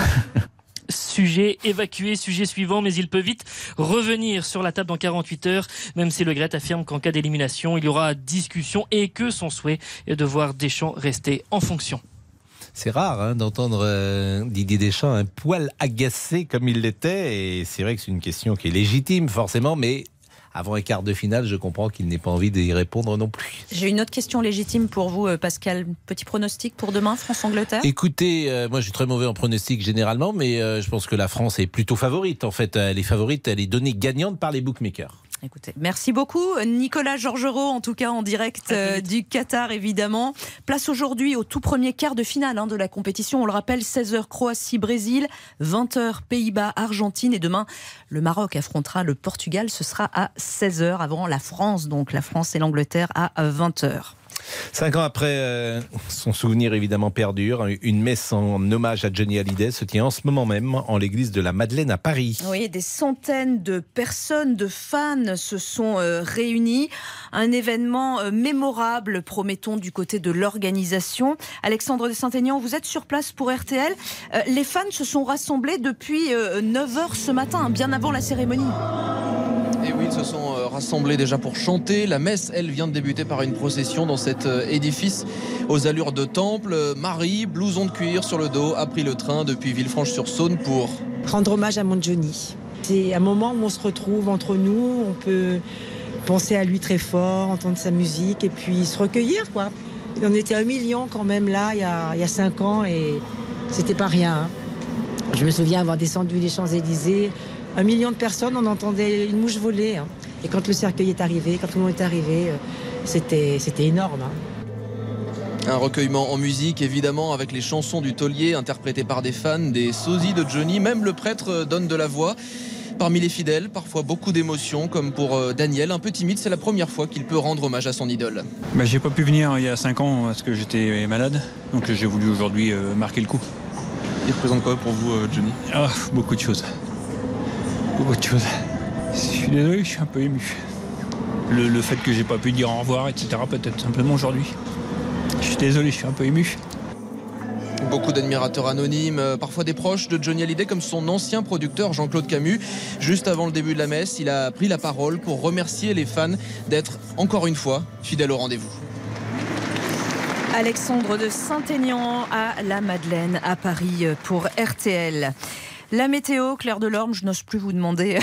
Sujet évacué, sujet suivant, mais il peut vite revenir sur la table dans 48 heures, même si Le Graët affirme qu'en cas d'élimination, il y aura discussion et que son souhait est de voir Deschamps rester en fonction. C'est rare d'entendre Didier Deschamps un poil agacé comme il l'était, et c'est vrai que c'est une question qui est légitime forcément, mais avant un quart de finale, je comprends qu'il n'ait pas envie d'y répondre non plus. J'ai une autre question légitime pour vous, Pascal. Petit pronostic pour demain, France-Angleterre ? Écoutez, moi je suis très mauvais en pronostic généralement, mais je pense que la France est plutôt favorite. En fait, elle est favorite, elle est donnée gagnante par les bookmakers. Écoutez, merci beaucoup Nicolas Georgerot, en tout cas en direct du Qatar évidemment. Place aujourd'hui au tout premier quart de finale de la compétition. On le rappelle, 16h Croatie-Brésil, 20h Pays-Bas-Argentine, et demain le Maroc affrontera le Portugal. Ce sera à 16h avant la France, donc la France et l'Angleterre à 20h. 5 ans après, son souvenir évidemment perdure. Une messe en hommage à Johnny Hallyday se tient en ce moment même en l'église de la Madeleine à Paris. Oui, des centaines de personnes, de fans se sont réunis. Un événement mémorable, promettons, du côté de l'organisation. Alexandre de Saint-Aignan, vous êtes sur place pour RTL. Les fans se sont rassemblés depuis 9h ce matin, bien avant la cérémonie. Et oui, ils se sont rassemblés déjà pour chanter. La messe, elle, vient de débuter par une procession dans cet édifice aux allures de temple. Marie, blouson de cuir sur le dos, a pris le train depuis Villefranche-sur-Saône pour rendre hommage à mon Johnny. C'est un moment où on se retrouve entre nous, on peut penser à lui très fort, entendre sa musique et puis se recueillir, quoi. On était 1 million quand même là, il y a 5 ans, et c'était pas rien. Je me souviens avoir descendu les Champs-Élysées. 1 million de personnes, on entendait une mouche voler. Hein. Et quand le cercueil est arrivé, quand tout le monde est arrivé, c'était énorme. Hein. Un recueillement en musique, évidemment, avec les chansons du taulier interprétées par des fans, des sosies de Johnny. Même le prêtre donne de la voix. Parmi les fidèles, parfois beaucoup d'émotions, comme pour Daniel, un peu timide. C'est la première fois qu'il peut rendre hommage à son idole. J'ai pas pu venir il y a 5 ans parce que j'étais malade. Donc j'ai voulu aujourd'hui marquer le coup. Il représente quoi pour vous, Johnny ? Beaucoup de choses. Beaucoup de choses. Je suis désolé, je suis un peu ému. Le fait que j'ai pas pu dire au revoir, etc., peut-être simplement aujourd'hui. Je suis désolé, je suis un peu ému. Beaucoup d'admirateurs anonymes, parfois des proches de Johnny Hallyday, comme son ancien producteur Jean-Claude Camus. Juste avant le début de la messe, il a pris la parole pour remercier les fans d'être, encore une fois, fidèles au rendez-vous. Alexandre de Saint-Aignan à la Madeleine à Paris pour RTL. La météo, Claire Delorme, je n'ose plus vous demander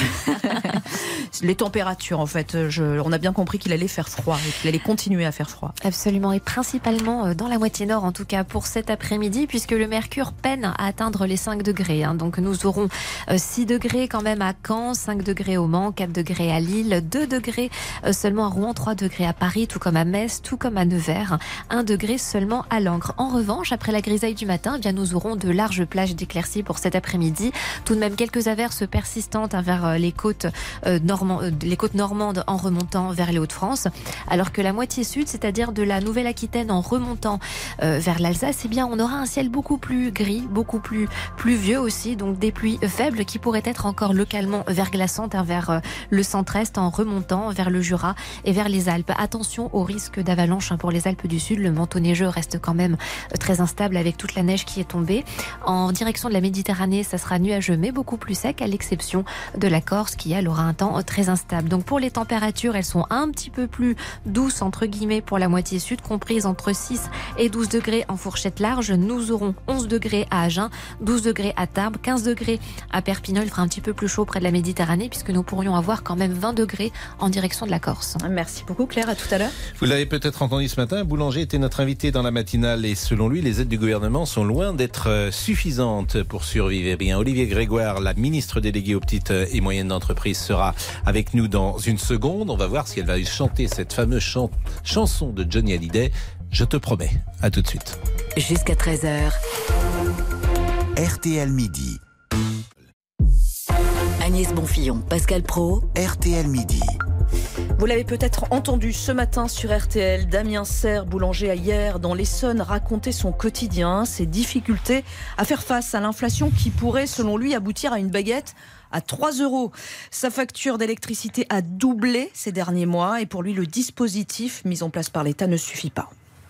les températures en fait. On a bien compris qu'il allait faire froid et qu'il allait continuer à faire froid. Absolument, et principalement dans la moitié nord en tout cas pour cet après-midi, puisque le mercure peine à atteindre les 5 degrés. Donc nous aurons 6 degrés quand même à Caen, 5 degrés au Mans, 4 degrés à Lille, 2 degrés seulement à Rouen, 3 degrés à Paris, tout comme à Metz, tout comme à Nevers, 1 degré seulement à Langres. En revanche, après la grisaille du matin, nous aurons de larges plages d'éclaircies pour cet après-midi. Tout de même quelques averses persistantes vers les côtes normandes en remontant vers les Hauts-de-France, alors que la moitié sud, c'est-à-dire de la Nouvelle-Aquitaine en remontant vers l'Alsace, on aura un ciel beaucoup plus gris, beaucoup plus pluvieux aussi, donc des pluies faibles qui pourraient être encore localement verglaçantes vers le centre-est en remontant vers le Jura et vers les Alpes. Attention au risque d'avalanche pour les Alpes du Sud. Le manteau neigeux reste quand même très instable avec toute la neige qui est tombée. En direction de la Méditerranée, ça sera nuageux mais beaucoup plus sec, à l'exception de la Corse qui, elle, aura un temps très instable. Donc pour les températures, elles sont un petit peu plus douces, entre guillemets, pour la moitié sud, comprises entre 6 et 12 degrés en fourchette large. Nous aurons 11 degrés à Agen, 12 degrés à Tarbes, 15 degrés à Perpignan. Il fera un petit peu plus chaud près de la Méditerranée, puisque nous pourrions avoir quand même 20 degrés en direction de la Corse. Merci beaucoup Claire, à tout à l'heure. Vous l'avez peut-être entendu ce matin, Boulanger était notre invité dans la matinale et selon lui, les aides du gouvernement sont loin d'être suffisantes pour survivre. Eh bien, Olivier Grégoire, la ministre déléguée aux petites et moyennes entreprises, sera avec nous dans une seconde. On va voir si elle va chanter cette fameuse chanson de Johnny Hallyday. Je te promets. À tout de suite. Jusqu'à 13h. RTL Midi. Agnès Bonfillon, Pascal Praud. RTL Midi. Vous l'avez peut-être entendu ce matin sur RTL, Damien Serre, boulanger à Hyères, dans l'Essonne, racontait son quotidien, ses difficultés à faire face à l'inflation qui pourrait, selon lui, aboutir à une baguette à 3 €. Sa facture d'électricité a doublé ces derniers mois et pour lui, le dispositif mis en place par l'État ne suffit pas.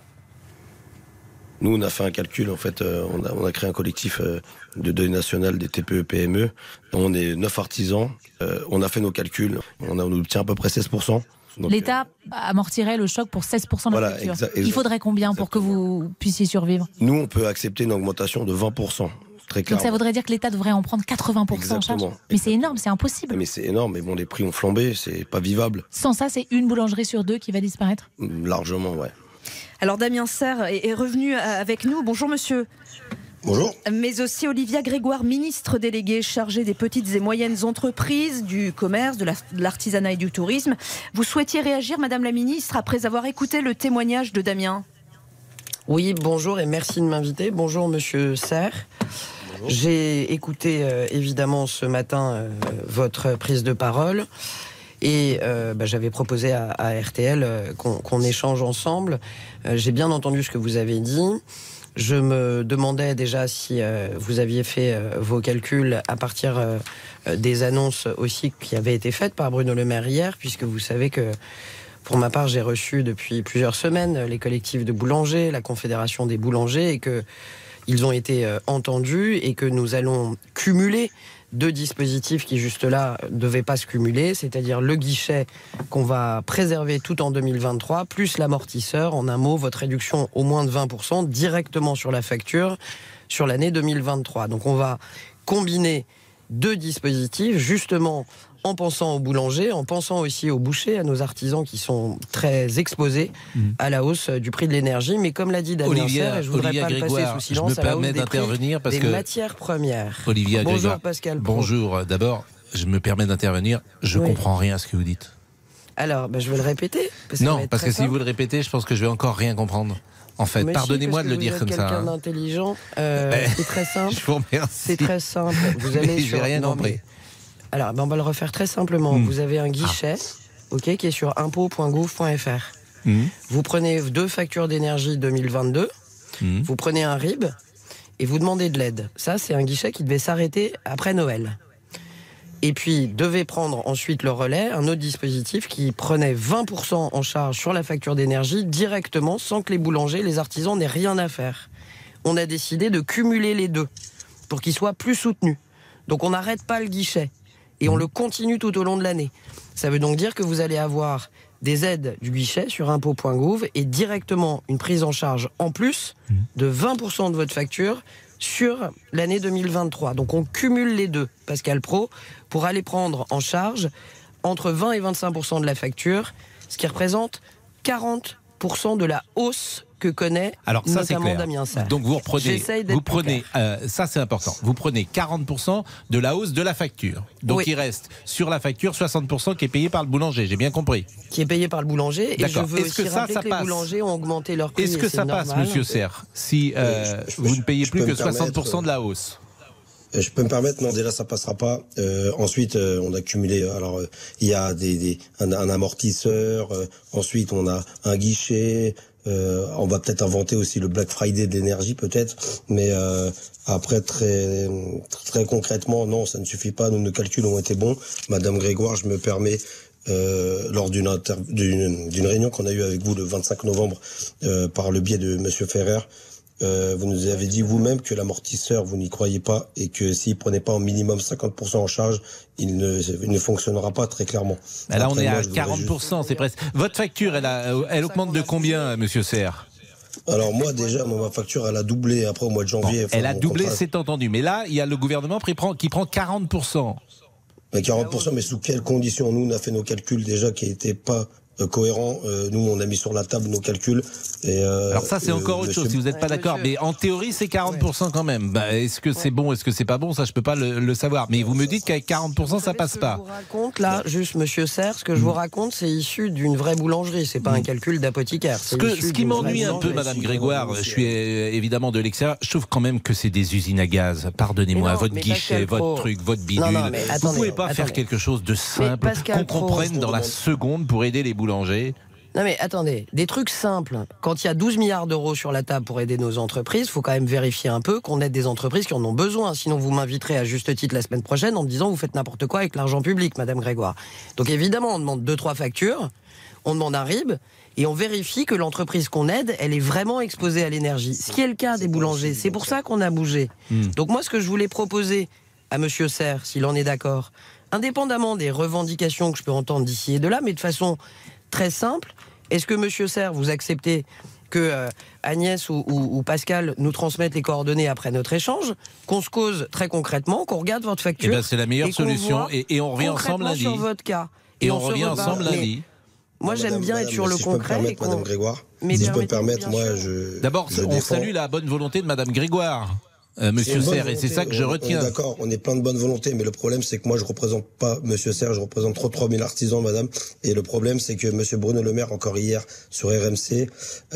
Nous, on a fait un calcul, en fait, on a créé un collectif de deuil national des TPE-PME. On est 9 artisans, on a fait nos calculs, on obtient à peu près 16%. Donc, l'État amortirait le choc pour 16% de la facture. Il faudrait combien pour que vous puissiez survivre ? Nous, on peut accepter une augmentation de 20%. Très clairement. Donc ça voudrait dire que l'État devrait en prendre 80% en charge. Mais c'est énorme, c'est impossible. Mais c'est énorme, mais bon, les prix ont flambé, c'est pas vivable. Sans ça, c'est une boulangerie sur 2 qui va disparaître ? Largement, ouais. Alors Damien Serre est revenu avec nous. Bonjour monsieur. Bonjour. Mais aussi Olivia Grégoire, ministre déléguée chargée des petites et moyennes entreprises, du commerce, de l'artisanat et du tourisme. Vous souhaitiez réagir, Madame la ministre, après avoir écouté le témoignage de Damien ? Oui, bonjour et merci de m'inviter. Bonjour Monsieur Serre. Bonjour. J'ai écouté évidemment ce matin votre prise de parole. Et j'avais proposé à RTL qu'on échange ensemble. J'ai bien entendu ce que vous avez dit. Je me demandais déjà si vous aviez fait vos calculs à partir des annonces aussi qui avaient été faites par Bruno Le Maire hier, puisque vous savez que, pour ma part, j'ai reçu depuis plusieurs semaines les collectifs de boulangers, la Confédération des boulangers, et qu'ils ont été entendus et que nous allons cumuler 2 dispositifs qui, juste là, ne devaient pas se cumuler, c'est-à-dire le guichet qu'on va préserver tout en 2023, plus l'amortisseur, en un mot, votre réduction au moins de 20% directement sur la facture sur l'année 2023. Donc on va combiner deux dispositifs, justement en pensant aux boulangers, en pensant aussi aux bouchers, à nos artisans qui sont très exposés à la hausse du prix de l'énergie. Mais comme l'a dit Damien Serre, et je ne voudrais pas le passer sous silence, à la hausse des prix des matières premières. Olivia Bonjour Grégoire. Pascal Praud. Bonjour. D'abord, je me permets d'intervenir. Je ne comprends rien à ce que vous dites. Alors, je vais le répéter. Parce que si vous le répétez, je pense que je vais encore rien comprendre. En fait, pardonnez-moi de le dire comme ça. Vous êtes quelqu'un d'intelligent. C'est très simple. Je vous remercie. C'est très simple. Vous allez j'ai rien compris. Alors, on va le refaire très simplement. Vous avez un guichet, qui est sur impôts.gouv.fr. Vous prenez 2 factures d'énergie 2022. Vous prenez un RIB et vous demandez de l'aide. Ça, c'est un guichet qui devait s'arrêter après Noël. Et puis, devait prendre ensuite le relais, un autre dispositif qui prenait 20% en charge sur la facture d'énergie directement, sans que les boulangers, les artisans n'aient rien à faire. On a décidé de cumuler les deux pour qu'ils soient plus soutenus. Donc, on n'arrête pas le guichet et on le continue tout au long de l'année. Ça veut donc dire que vous allez avoir des aides du guichet sur impôts.gouv et directement une prise en charge en plus de 20% de votre facture sur l'année 2023. Donc on cumule les deux, Pascal Praud, pour aller prendre en charge entre 20 et 25% de la facture, ce qui représente 40% de la hausse que connaît notamment Damien Serre. Donc vous prenez ça c'est important, vous prenez 40% de la hausse de la facture. Donc il reste sur la facture 60% qui est payé par le boulanger, j'ai bien compris. Qui est payé par le boulanger. Et je veux aussi rappeler que les boulangers ont augmenté leur prix. Est-ce que ça passe, monsieur Serre, si vous ne payez plus que 60% de la hausse? Je peux me permettre, non, déjà ça passera pas. Ensuite, on a cumulé. Alors, il y a un amortisseur. Ensuite, on a un guichet. On va peut-être inventer aussi le Black Friday de l'énergie, peut-être. Mais après, très concrètement, non, ça ne suffit pas. Nos calculs ont été bons. Madame Grégoire, je me permets. Lors d'une réunion qu'on a eue avec vous le 25 novembre par le biais de Monsieur Ferrer. Vous nous avez dit vous-même que l'amortisseur, vous n'y croyez pas et que s'il ne prenait pas en minimum 50% en charge, il ne fonctionnera pas très clairement. Là, on est à 40%, c'est presque. Votre facture, elle augmente de combien, monsieur Serre? Alors moi déjà, ma facture, elle a doublé après au mois de janvier. Elle a doublé, c'est entendu. Mais là, il y a le gouvernement qui prend 40%. Mais 40%, mais sous quelles conditions? Nous, on a fait nos calculs déjà qui n'étaient pas cohérent. Nous, on a mis sur la table nos calculs. Alors ça, c'est encore autre chose, si vous n'êtes pas d'accord. Mais en théorie, c'est 40% quand même. Est-ce que c'est bon, est-ce que c'est pas bon? Ça, je peux pas le savoir. Mais vous me dites qu'avec 40%, ça passe pas. Je vous raconte là, juste monsieur Serre, ce que je vous raconte, c'est issu d'une vraie boulangerie. C'est pas un calcul d'apothicaire. Ce qui m'ennuie un peu, madame Grégoire, je suis évidemment de l'extérieur, je trouve quand même que c'est des usines à gaz. Pardonnez-moi, votre guichet, votre truc, votre bidule. Vous pouvez pas faire quelque chose de simple, qu'on comprenne dans la seconde pour aider les boulangers. Non mais attendez, des trucs simples. Quand il y a 12 milliards d'euros sur la table pour aider nos entreprises, il faut quand même vérifier un peu qu'on aide des entreprises qui en ont besoin. Sinon vous m'inviterez à juste titre la semaine prochaine en me disant vous faites n'importe quoi avec l'argent public, madame Grégoire. Donc évidemment on demande 2-3 factures, on demande un RIB et on vérifie que l'entreprise qu'on aide, elle est vraiment exposée à l'énergie. Ce qui est le cas des boulangers, c'est pour ça qu'on a bougé. Donc moi ce que je voulais proposer à monsieur Serre, s'il en est d'accord, indépendamment des revendications que je peux entendre d'ici et de là, mais de façon très simple, est-ce que monsieur Serre, vous acceptez que Agnès ou Pascal nous transmettent les coordonnées après notre échange, qu'on se cause très concrètement, qu'on regarde votre facture, c'est la meilleure solution et on revient ensemble lundi. Sur votre cas. Et on revient ensemble lundi. Moi, j'aime bien être sur le concret. Madame Grégoire, si je peux me permettre, moi, je. D'abord, on salue la bonne volonté de madame Grégoire. Monsieur Serre, et c'est ça que je retiens. D'accord, on est plein de bonne volonté, mais le problème c'est que moi je représente pas monsieur Serre, je représente 3000 artisans, madame, et le problème c'est que monsieur Bruno Le Maire, encore hier sur RMC,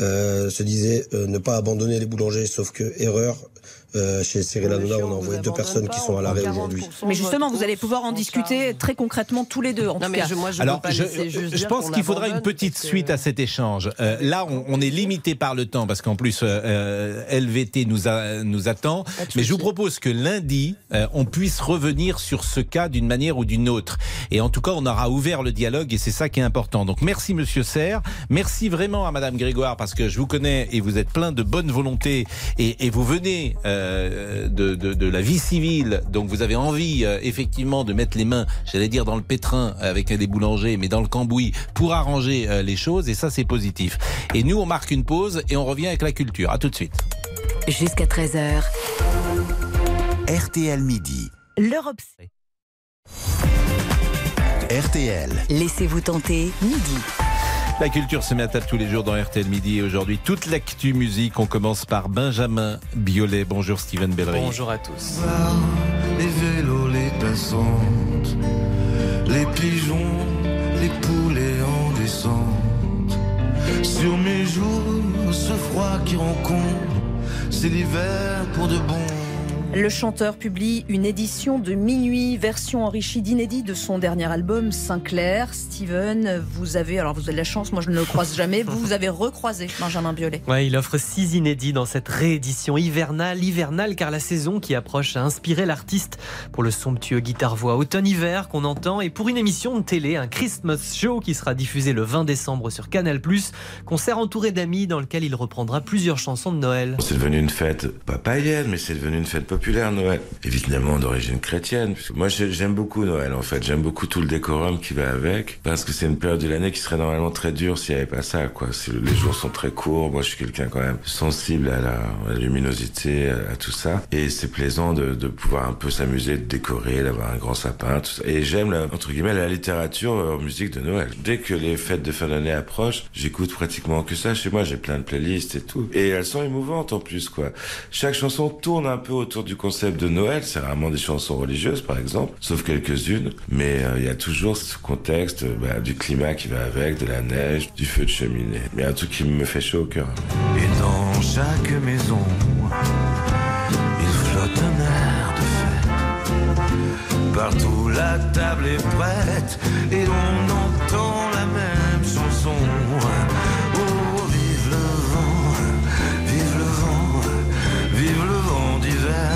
se disait ne pas abandonner les boulangers, sauf que erreur. Chez Cyril Hanouna, on a envoyé 2 personnes qui sont à l'arrêt aujourd'hui. Mais justement, vous allez pouvoir en discuter très concrètement tous les deux. En tout cas. Alors, je pense qu'il faudra une petite suite à cet échange. Là, on est limité par le temps parce qu'en plus, LVT nous attend. Mais je vous propose que lundi, on puisse revenir sur ce cas d'une manière ou d'une autre. Et en tout cas, on aura ouvert le dialogue et c'est ça qui est important. Donc, merci Monsieur Serre. Merci vraiment à Madame Grégoire parce que je vous connais et vous êtes plein de bonne volonté et vous venez de la vie civile, donc vous avez envie effectivement de mettre les mains, j'allais dire dans le pétrin avec les boulangers, mais dans le cambouis pour arranger les choses, et ça c'est positif. Et nous on marque une pause et on revient avec la culture. À tout de suite. Jusqu'à 13h. RTL Midi. L'Europe. RTL. Laissez-vous tenter, midi. La culture se met à table tous les jours dans RTL Midi et aujourd'hui toute l'actu musique. On commence par Benjamin Biolay. Bonjour Steven Bellery. Bonjour à tous. Les vélos, les passantes, les pigeons, les poulets en descente. Sur mes joues, ce froid qui rencontre, c'est l'hiver pour de bon. Le chanteur publie une édition de Minuit, version enrichie d'inédits de son dernier album Sinclair. Steven, vous avez de la chance, moi je ne le croise jamais, vous avez recroisé Benjamin Biolay. Ouais, il offre 6 inédits dans cette réédition hivernale car la saison qui approche a inspiré l'artiste pour le somptueux guitare-voix automne-hiver qu'on entend et pour une émission de télé, un Christmas Show qui sera diffusé le 20 décembre sur Canal+, concert entouré d'amis dans lequel il reprendra plusieurs chansons de Noël. C'est devenu une fête, pas païenne, mais c'est devenu une fête populaire Noël, évidemment d'origine chrétienne. Moi j'aime beaucoup Noël en fait, j'aime beaucoup tout le décorum qui va avec, parce que c'est une période de l'année qui serait normalement très dure s'il n'y avait pas ça, quoi. Les jours sont très courts, moi je suis quelqu'un quand même sensible à la luminosité, à tout ça, et c'est plaisant de pouvoir un peu s'amuser, de décorer, d'avoir un grand sapin, tout ça. Et j'aime entre guillemets la littérature en musique de Noël. Dès que les fêtes de fin d'année approchent, j'écoute pratiquement que ça. Chez moi j'ai plein de playlists et tout, et elles sont émouvantes en plus, quoi. Chaque chanson tourne un peu autour du concept de Noël, c'est rarement des chansons religieuses par exemple, sauf quelques-unes, mais il y a toujours ce contexte du climat qui va avec, de la neige, du feu de cheminée. Mais un truc qui me fait chaud au cœur. Et dans chaque maison, il flotte un air de fête. Partout la table est prête et l'on entend la même chanson. Oh, vive le vent, vive le vent, vive le vent d'hiver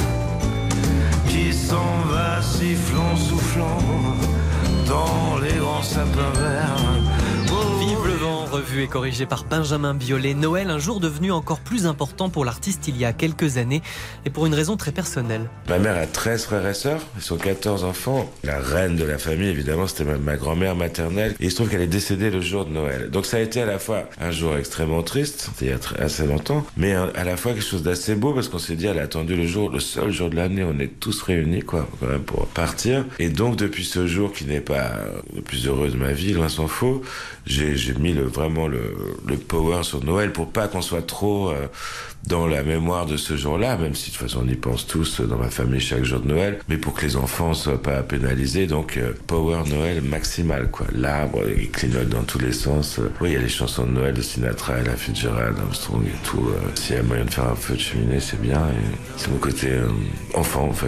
qui s'en va sifflant, soufflant dans les grands sapins verts. Vive le vent, revu et corrigé par Benjamin Biolay. Noël, un jour devenu encore plus important pour l'artiste il y a quelques années et pour une raison très personnelle. Ma mère a 13 frères et sœurs, ils sont 14 enfants. La reine de la famille, évidemment, c'était ma grand-mère maternelle. Et il se trouve qu'elle est décédée le jour de Noël. Donc ça a été à la fois un jour extrêmement triste, c'était il y a assez longtemps, mais à la fois quelque chose d'assez beau parce qu'on s'est dit, elle a attendu le seul jour de l'année, on est tous réunis, quoi, quand même, pour partir. Et donc depuis ce jour qui n'est pas le plus heureux de ma vie, loin s'en faut, j'ai mis vraiment le power sur Noël pour pas qu'on soit trop dans la mémoire de ce jour-là, même si de toute façon on y pense tous dans ma famille chaque jour de Noël, mais pour que les enfants soient pas pénalisés, donc power Noël maximal, quoi. L'arbre, il clignote dans tous les sens. Oui, il y a les chansons de Noël de Sinatra, Ella Fitzgerald, Armstrong et tout. S'il y a moyen de faire un feu de cheminée, c'est bien. Et c'est mon côté enfant, en fait.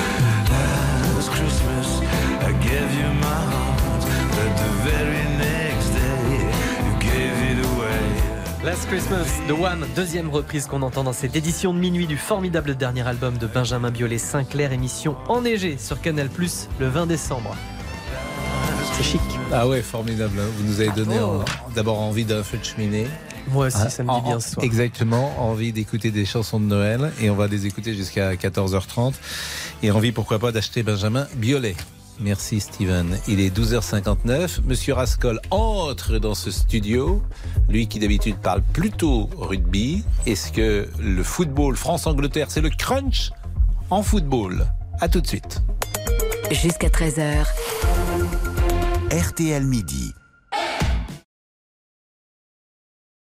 Last Christmas, I gave you my heart, but the very next day, you gave it away. Last Christmas, The One, deuxième reprise qu'on entend dans cette édition de Minuit du formidable dernier album de Benjamin Biolay, Sinclair, émission enneigée sur Canal+, le 20 décembre. C'est chic. Ah ouais, formidable. Vous nous avez donné d'abord envie d'un feu de cheminée. Moi aussi, ça me dit bien ce soir. Exactement, envie d'écouter des chansons de Noël et on va les écouter jusqu'à 14h30 et envie pourquoi pas d'acheter Benjamin Biolay. Merci Steven. Il est 12h59. Monsieur Rascol entre dans ce studio. Lui qui d'habitude parle plutôt rugby. Est-ce que le football France-Angleterre, c'est le crunch en football? À tout de suite. Jusqu'à 13h. RTL Midi.